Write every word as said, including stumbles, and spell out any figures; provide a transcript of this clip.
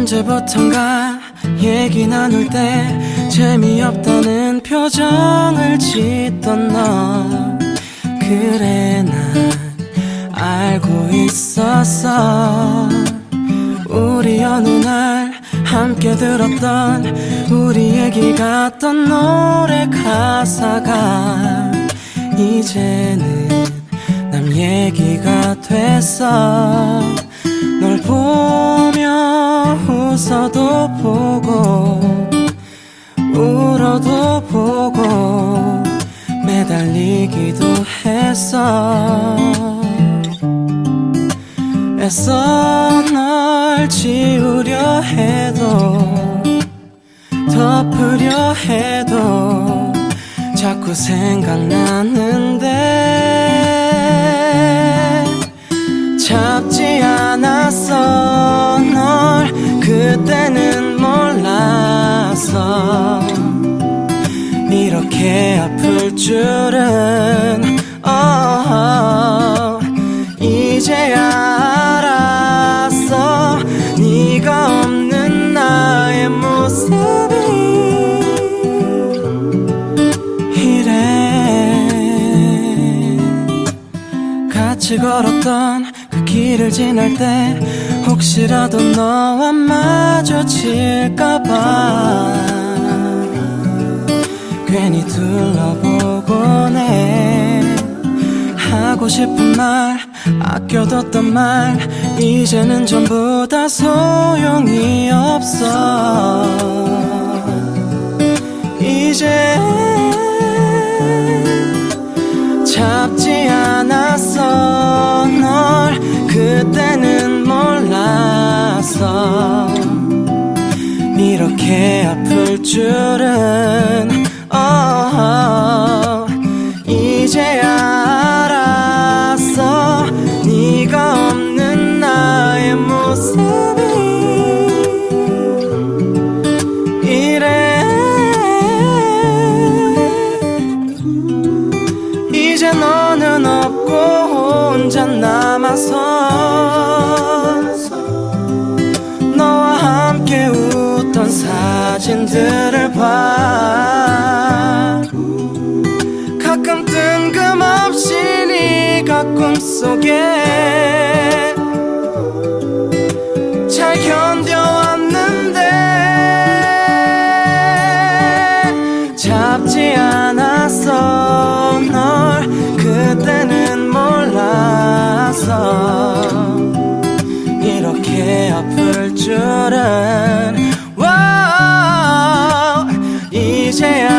언제부턴가 얘기 나눌 때 재미없다는 표정을 짓던 너, 그래 난 알고 있었어. 우리 어느 날 함께 들었던 우리 얘기 같던 노래 가사가 이제는 남 얘기가 됐어. 널 보며 웃어도 보고 울어도 보고 매달리기도 했어. 애써 널 지우려 해도 덮으려 해도 자꾸 생각나는데 잡지 않았어. 널 그때는 몰랐어. 이렇게 아플 줄은 oh, 이제야 알았어. 네가 없는 나의 모습이 이래. 같이 걸었던 그 길을 지날 때 혹시라도 너와 마주칠까봐 괜히 둘러보곤 해. 하고 싶은 말 아껴뒀던 말 이제는 전부 다 소용이 없어. 이제 잡지 않았어. 널 그때는 몰랐어. 이렇게 아플 줄은 oh, 이제야 알았어. 네가 없는 나의 모습이 이래. 이제 너는 없고 혼자 남아서 너와 함께 웃던 사진들을 봐. 가끔 뜬금없이 네가 꿈속에 잘 견뎌왔는데 잡지 않았어. 널 그때는 몰랐어. 이렇게 아플 줄은 wow, 이제야